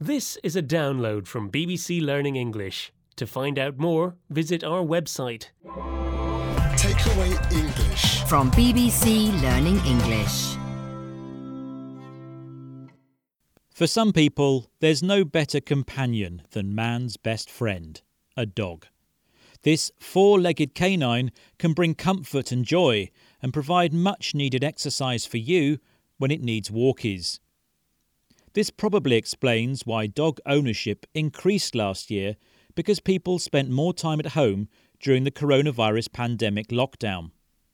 This is a download from BBC Learning English. To find out more, visit our website. Takeaway English from BBC Learning English. For some people, there's no better companion than man's best friend, a dog. This four-legged canine can bring comfort and joy and provide much-needed exercise for you when it needs walkies. This probably explains why dog ownership increased last year because people spent more time at home during the coronavirus pandemic lockdown.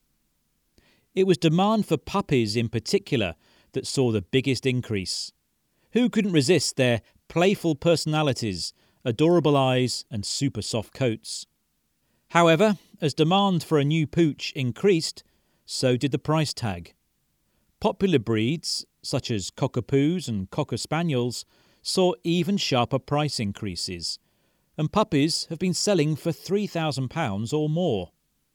It was demand for puppies in particular that saw the biggest increase. Who couldn't resist their playful personalities, adorable eyes and super soft coats? However, as demand for a new pooch increased, so did the price tag. Popular breeds, such as Cockapoos and Cocker Spaniels, saw even sharper price increases, and puppies have been selling for £3,000 or more.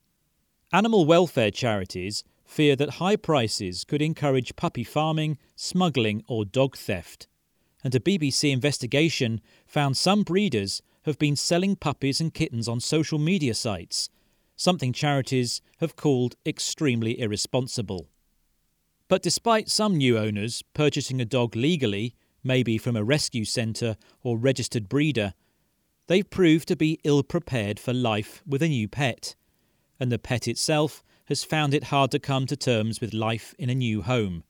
Animal welfare charities fear that high prices could encourage puppy farming, smuggling or dog theft, and a BBC investigation found some breeders have been selling puppies and kittens on social media sites, something charities have called extremely irresponsible. But despite some new owners purchasing a dog legally, maybe from a rescue centre or registered breeder, they've proved to be ill-prepared for life with a new pet, and the pet itself has found it hard to come to terms with life in a new home.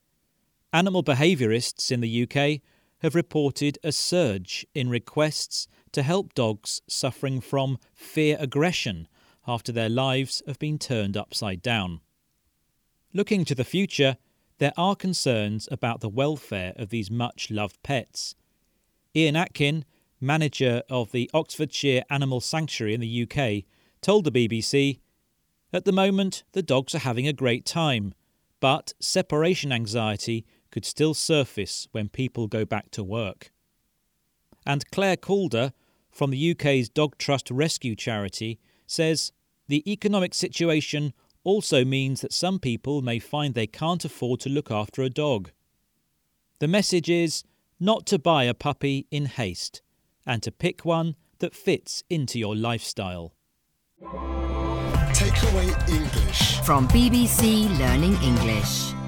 Animal behaviourists in the UK have reported a surge in requests to help dogs suffering from fear aggression after their lives have been turned upside down. Looking to the future, there are concerns about the welfare of these much-loved pets. Ian Atkin, manager of the Oxfordshire Animal Sanctuary in the UK, told the BBC, "At the moment, the dogs are having a great time, but separation anxiety could still surface when people go back to work." And Claire Calder, from the UK's Dog Trust Rescue charity, says, "The economic situation also means that some people may find they can't afford to look after a dog." The message is not to buy a puppy in haste and to pick one that fits into your lifestyle. Takeaway English from BBC Learning English.